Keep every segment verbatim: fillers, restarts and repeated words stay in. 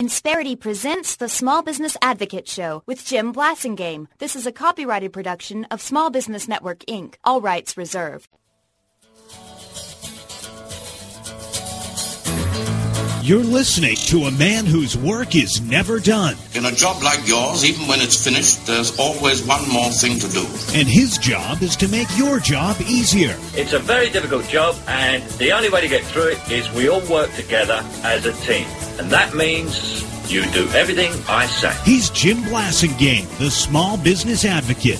Insperity presents the Small Business Advocate Show with Jim Blasingame. This is a copyrighted production of Small Business Network, Incorporated. All rights reserved. You're listening to a man whose work is never done. In a job like yours, even when it's finished, there's always one more thing to do. And his job is to make your job easier. It's a very difficult job, and the only way to get through it is we all work together as a team. And that means you do everything I say. He's Jim Blasingame, the Small Business Advocate.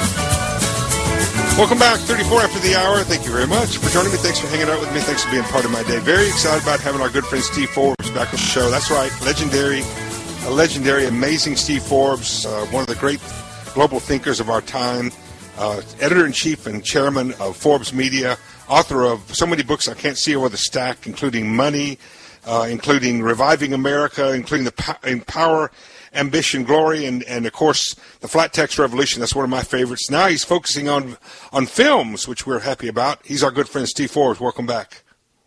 Welcome back, thirty-four after the hour. Thank you very much for joining me. Thanks for hanging out with me. Thanks for being part of my day. Very excited about having our good friend Steve Forbes back on the show. That's right, legendary, a legendary, amazing Steve Forbes, uh, one of the great global thinkers of our time, uh, editor-in-chief and chairman of Forbes Media, author of so many books I can't see over the stack, including Money, uh, including Reviving America, including the po- Empower, Ambition, Glory, and, and of course, the Flat Text Revolution. That's one of my favorites. Now he's focusing on on films, which we're happy about. He's our good friend, Steve Forbes. Welcome back.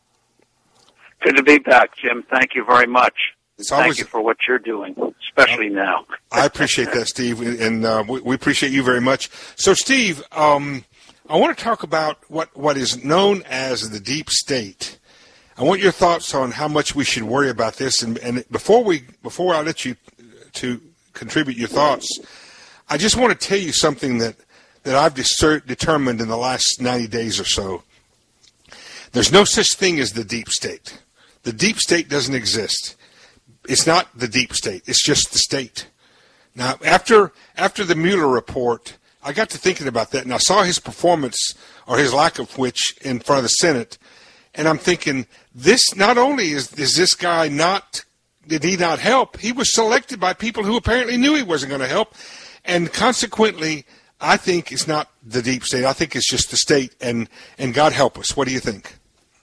Good to be back, Jim. Thank you very much. It's always, Thank you for what you're doing, especially uh, now. I appreciate that, Steve, and uh, we, we appreciate you very much. So, Steve, um, I want to talk about what, what is known as the deep state. I want your thoughts on how much we should worry about this. And, and before we before I let you to contribute your thoughts, I just want to tell you something that, that I've discern, determined in the last ninety days or so. There's no such thing as the deep state. The deep state doesn't exist. It's not the deep state. It's just the state. Now, after after the Mueller report, I got to thinking about that, and I saw his performance, or his lack of which, in front of the Senate, and I'm thinking, this not only is, is this guy not did he not help? He was selected by people who apparently knew he wasn't going to help. And consequently, I think it's not the deep state. I think it's just the state, and, and God help us. What do you think?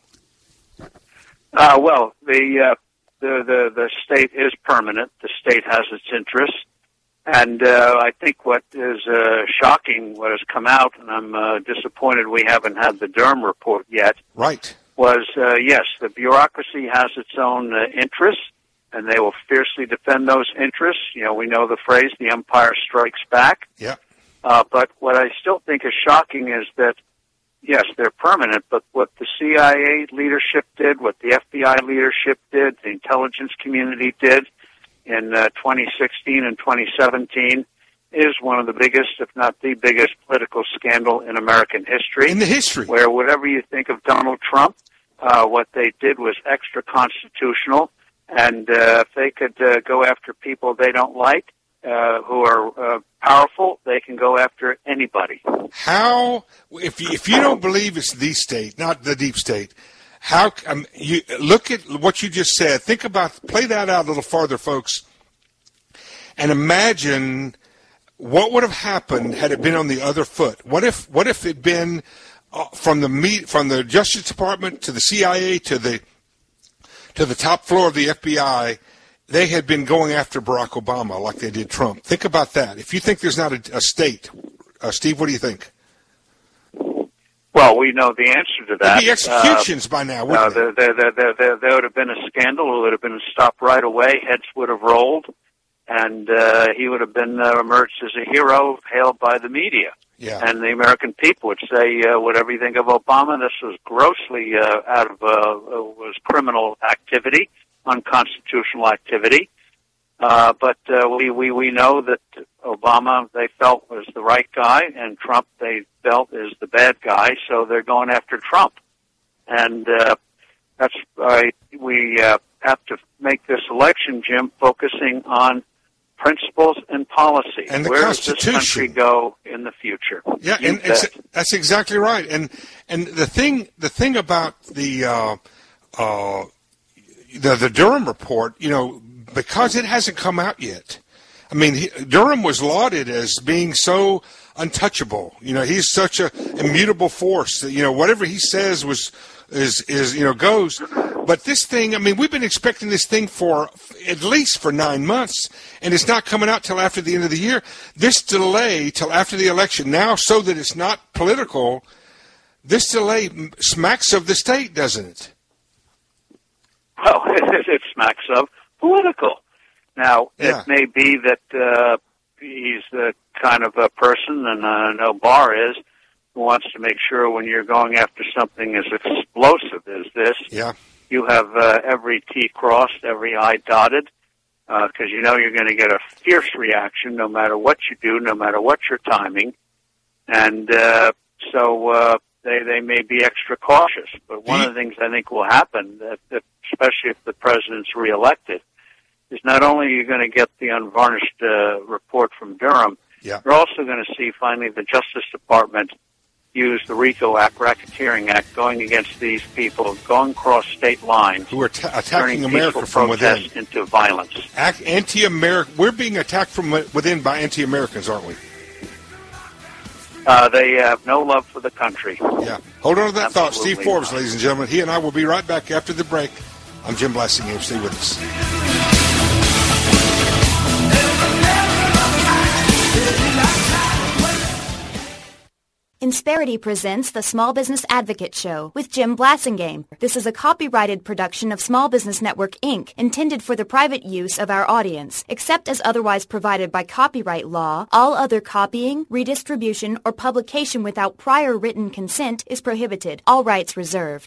Uh, well, the, uh, the the the state is permanent. The state has its interests. And uh, I think what is uh, shocking, what has come out, and I'm uh, disappointed we haven't had the Durham report yet, right? was, uh, yes, the bureaucracy has its own uh, interests, and they will fiercely defend those interests. You know, we know the phrase, the empire strikes back. Yeah. Uh, but what I still think is shocking is that, yes, they're permanent, but what the C I A leadership did, what the F B I leadership did, the intelligence community did in uh, twenty sixteen and twenty seventeen is one of the biggest, if not the biggest, political scandal in American history. In the history. Where whatever you think of Donald Trump, uh, what they did was extra-constitutional. And uh, if they could uh, go after people they don't like, uh, who are uh, powerful, they can go after anybody. How, if you, if you don't believe it's the state, not the deep state, how, um, you look at what you just said. Think about, play that out a little farther, folks, and imagine what would have happened had it been on the other foot. What if, what if it been uh, from the meet, from the Justice Department to the C I A to the to the top floor of the F B I, they had been going after Barack Obama like they did Trump. Think about that. If you think there's not a, a state, uh, Steve, what do you think? Well, we know the answer to that. There'd be executions uh, by now, wouldn't uh, there, there, there, there, there, there would have been a scandal. It would have been stopped right away. Heads would have rolled, and uh, he would have been uh, emerged as a hero hailed by the media. Yeah. And the American people would say, uh, whatever you think of Obama, this was grossly uh, out of, uh, was criminal activity, unconstitutional activity. Uh, but uh, we, we, we know that Obama, they felt, was the right guy, and Trump, they felt, is the bad guy, so they're going after Trump. And uh, that's why we uh, have to make this election, Jim, focusing on principles and policy. And the Where Constitution. does this country go in the future? Yeah, You and it's, that's exactly right. And and the thing the thing about the uh, uh, the the Durham report, you know, because it hasn't come out yet. I mean, he, Durham was lauded as being so untouchable. You know, he's such a immutable force that, you know, whatever he says was is is you know goes. But this thing, I mean, we've been expecting this thing for at least for nine months, and it's not coming out till after the end of the year. This delay till after the election now, so that it's not political, this delay smacks of the state, doesn't it? Well, it, it smacks of political. Now, Yeah. it may be that uh, he's the kind of a person, and I know Barr is, who wants to make sure when you're going after something as explosive as this, Yeah. you have uh, every T crossed, every I dotted, because uh, you know you're going to get a fierce reaction no matter what you do, no matter what your timing. And uh, so uh, they, they may be extra cautious. But one of the things I think will happen, that, that especially if the president's reelected, is not only are you going to get the unvarnished uh, report from Durham, Yeah. you're also going to see finally the Justice Department use the RICO Act, Racketeering Act, going against these people, going across state lines, Who are ta- turning attacking America peaceful from within. protests into violence. Act, anti-American. We're being attacked from within by anti-Americans, aren't we? Uh, they have no love for the country. Yeah. Hold on to that thought. Absolutely Steve Forbes, not. ladies and gentlemen. He and I will be right back after the break. I'm Jim Blassingame. Stay with us. Insperity presents the Small Business Advocate Show with Jim Blassingame. This is a copyrighted production of Small Business Network, Incorporated, intended for the private use of our audience. Except as otherwise provided by copyright law, all other copying, redistribution, or publication without prior written consent is prohibited. All rights reserved.